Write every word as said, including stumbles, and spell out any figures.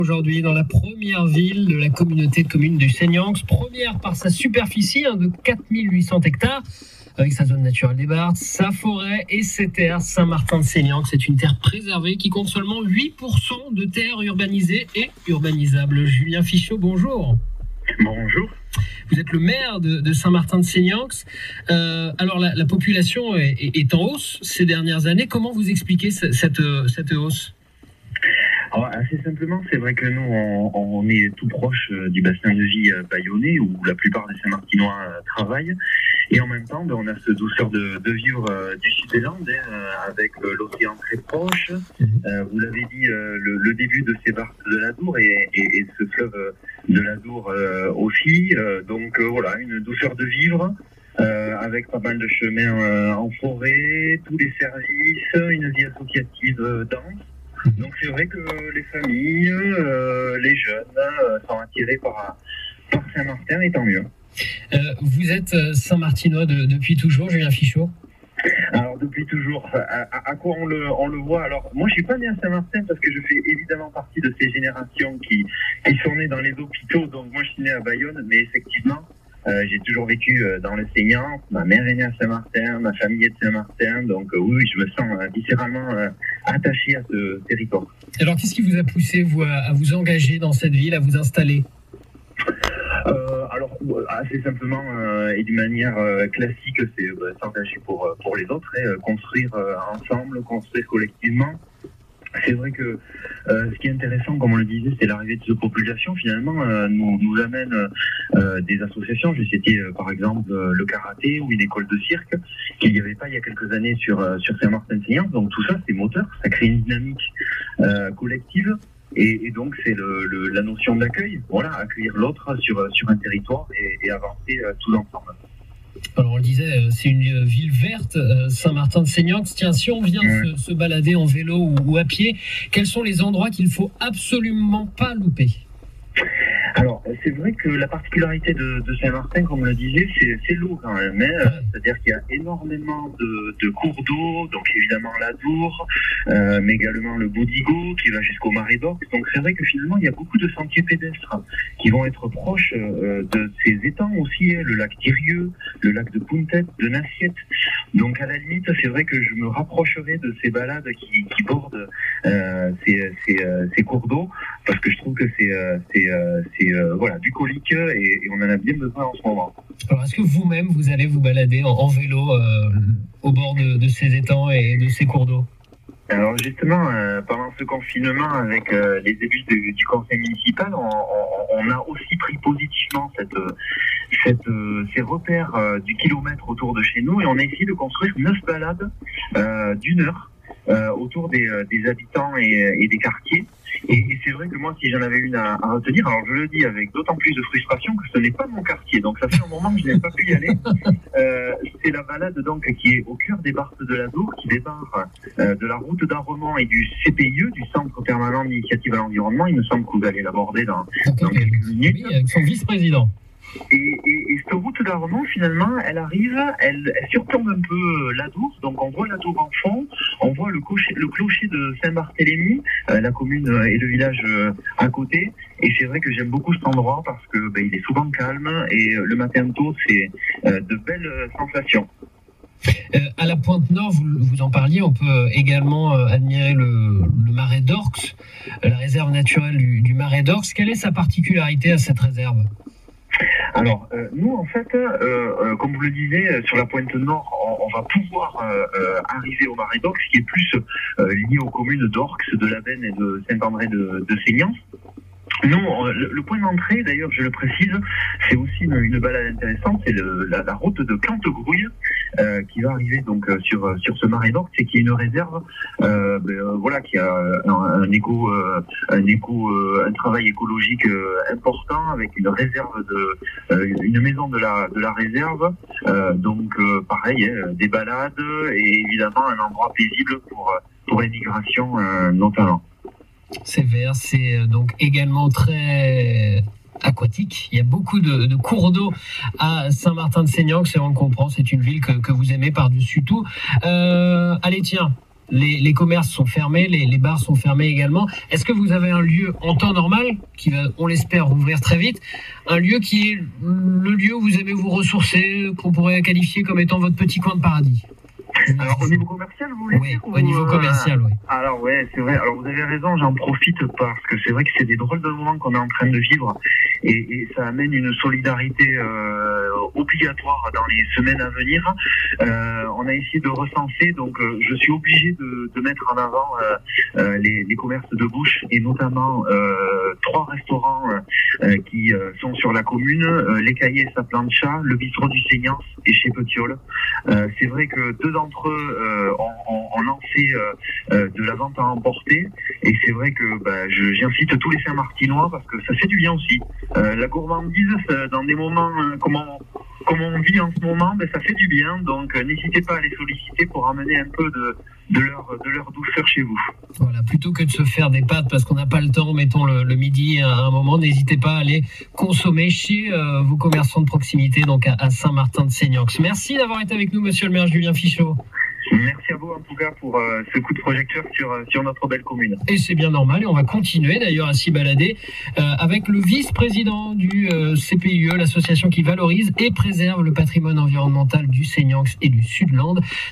Aujourd'hui, dans la première ville de la communauté de communes du Seignanx, première par sa superficie hein, de quatre mille huit cents hectares, avec sa zone naturelle des Barthes, sa forêt et ses terres. Saint-Martin-de-Seignanx, c'est une terre préservée qui compte seulement huit pour cent de terres urbanisées et urbanisables. Julien Fichot, bonjour. Bonjour. Vous êtes le maire de, de Saint-Martin-de-Seignanx. Euh, alors, la, la population est, est, est en hausse ces dernières années. Comment vous expliquez cette, cette hausse ? Alors, assez simplement, c'est vrai que nous, on, on est tout proche du bassin de vie bayonnais où la plupart des Saint-Martinois travaillent. Et en même temps, ben, on a cette douceur de, de vivre euh, du Sud-Land hein, avec euh, l'océan très proche. Euh, vous l'avez dit, euh, le, le début de ces Barthes de l'Adour et, et, et ce fleuve de l'Adour euh, aussi. Euh, donc euh, voilà, une douceur de vivre euh, avec pas mal de chemins euh, en forêt, tous les services, une vie associative euh, dense. Donc c'est vrai que les familles, euh, les jeunes euh, sont attirés par, par Saint-Martin et tant mieux. Euh, vous êtes Saint-Martinois de, depuis toujours, Julien Fichot ? Alors depuis toujours, à, à, à quoi on le, on le voit ? Alors moi je suis pas né à Saint-Martin parce que je fais évidemment partie de ces générations qui, qui sont nées dans les hôpitaux, donc moi je suis né à Bayonne, mais effectivement euh, j'ai toujours vécu dans le Seignanx, ma mère est née à Saint-Martin, ma famille est de Saint-Martin, donc euh, oui je me sens euh, viscéralement euh, attaché à ce territoire. Alors qu'est-ce qui vous a poussé vous, à, à vous engager dans cette ville, à vous installer ? Euh, alors, assez simplement euh, et d'une manière euh, classique, c'est euh, s'engager pour, pour les autres, et, euh, construire euh, ensemble, construire collectivement. C'est vrai que euh, ce qui est intéressant, comme on le disait, c'est l'arrivée de cette population, finalement, euh, nous, nous amène euh, des associations. J'ai cité euh, par exemple euh, le karaté ou une école de cirque qu'il n'y avait pas il y a quelques années sur, euh, sur Saint-Martin-de-Seignanx. Donc tout ça, c'est moteur, ça crée une dynamique euh, collective. Et, et donc c'est le, le, la notion d'accueil, voilà, accueillir l'autre sur, sur un territoire et, et avancer euh, tous ensemble. Alors on le disait, c'est une ville verte, euh, Saint-Martin-de-Seignanx. Tiens, si on vient ouais. se, se balader en vélo ou, ou à pied, quels sont les endroits qu'il ne faut absolument pas louper ? Alors, c'est vrai que la particularité de, de Saint-Martin, comme on le disait, c'est, c'est l'eau quand même. Hein. C'est-à-dire qu'il y a énormément de, de cours d'eau, donc évidemment l'Adour, euh, mais également le Boudigo qui va jusqu'au Marais d'Orx. Donc c'est vrai que finalement, il y a beaucoup de sentiers pédestres qui vont être proches euh, de ces étangs aussi, hein, le lac Thirieux, le lac de Puntet, de Nassiette. Donc à la limite, c'est vrai que je me rapprocherai de ces balades qui, qui bordent euh, ces, ces, euh, ces cours d'eau, parce que je trouve que c'est, euh, c'est, euh, c'est euh, voilà, bucolique et, et on en a bien besoin en ce moment. Alors est-ce que vous-même, vous allez vous balader en, en vélo euh, au bord de, de ces étangs et de ces cours d'eau ? Alors justement, euh, pendant ce confinement, avec euh, les élus du, du conseil municipal, on, on, on a aussi pris positivement cette, cette, euh, ces repères euh, du kilomètre autour de chez nous et on a essayé de construire neuf balades euh, d'une heure euh, autour des, des habitants et, et des quartiers. Et, et c'est vrai que moi, si j'en avais une à, à retenir, alors je le dis avec d'autant plus de frustration que ce n'est pas mon quartier, donc ça fait un moment que je n'ai pas pu y aller. Euh, c'est la balade donc qui est au cœur des Barthes de l'Adour, qui démarre euh, de la route d'Arremont et du C P I E, du Centre permanent d'initiative à l'environnement. Il me semble que vous allez l'aborder dans, dans quelques minutes. Oui, avec son vice-président. Et, et, et cette route d'Arremont, finalement, elle arrive, elle, elle surplombe un peu l'Adour, donc on voit l'Adour en fond, on voit le clocher, le clocher de Saint-Barthélemy, euh, la commune et le village euh, à côté, et c'est vrai que j'aime beaucoup cet endroit parce que ben, il est souvent calme, et euh, le matin tôt, c'est euh, de belles sensations. Euh, à la pointe nord, vous, vous en parliez, on peut également euh, admirer le, le Marais d'Orx, la réserve naturelle du, du Marais d'Orx. Quelle est sa particularité à cette réserve ? Alors, euh, nous, en fait, euh, euh, comme vous le disiez, sur la pointe nord, on, on va pouvoir euh, euh, arriver au Marais d'Orx, qui est plus euh, lié aux communes d'Orx, de Labenne et de Saint-André de, de Seignanx. Non, le, le point d'entrée, d'ailleurs, je le précise, c'est aussi une, une balade intéressante, c'est le, la, la route de Cantebrouille euh, qui va arriver donc sur sur ce Marais d'Orx et qui est une réserve, euh, ben, euh, voilà, qui a un, un éco, euh, un éco, euh, un travail écologique euh, important avec une réserve de, euh, une maison de la de la réserve, euh, donc euh, pareil, hein, des balades et évidemment un endroit paisible pour pour l'émigration euh, notamment. C'est vert, c'est donc également très aquatique. Il y a beaucoup de, de cours d'eau à Saint-Martin-de-Seignanx et on le comprend, c'est une ville que, que vous aimez par-dessus tout. Euh, allez, tiens, les, les commerces sont fermés, les, les bars sont fermés également. Est-ce que vous avez un lieu en temps normal, qui va, on l'espère, rouvrir très vite, un lieu qui est le lieu où vous aimez vous ressourcer, qu'on pourrait qualifier comme étant votre petit coin de paradis? Alors au niveau commercial, vous voulez oui, dire au niveau commercial, euh... oui. Alors ouais, c'est vrai. Alors vous avez raison, j'en profite parce que c'est vrai que c'est des drôles de moments qu'on est en train de vivre et, et ça amène une solidarité euh, obligatoire dans les semaines à venir. Euh, on a essayé de recenser, donc euh, je suis obligé de, de mettre en avant euh, euh, les, les commerces de bouche et notamment euh, trois restaurants euh, qui euh, sont sur la commune, euh, Les Cahiers et Sa Plancha, le bistrot du Seignance et chez Petiole. Euh, c'est vrai que deux d'entre eux euh, ont, ont, ont lancé euh, euh, de la vente à emporter et c'est vrai que bah, je, j'incite tous les Saint-Martinois parce que ça fait du bien aussi. Euh, la gourmandise, ça, dans des moments euh, comme, on, comme on vit en ce moment, ben, ça fait du bien, donc euh, n'hésitez pas à les solliciter pour amener un peu de, de, leur, de leur douceur chez vous. Voilà, plutôt que de se faire des pâtes parce qu'on n'a pas le temps, mettons le, le midi à un moment, n'hésitez pas à aller consommer chez euh, vos commerçants de proximité, donc à, à Saint-Martin-de-Seignax. Merci d'avoir été avec nous, monsieur le maire Julien Fichot. Merci à vous en tout cas pour euh, ce coup de projecteur sur, sur notre belle commune. Et c'est bien normal et on va continuer d'ailleurs à s'y balader euh, avec le vice-président du euh, C P I E, l'association qui valorise et préserve le patrimoine environnemental du Seignanx et du Sud-Land.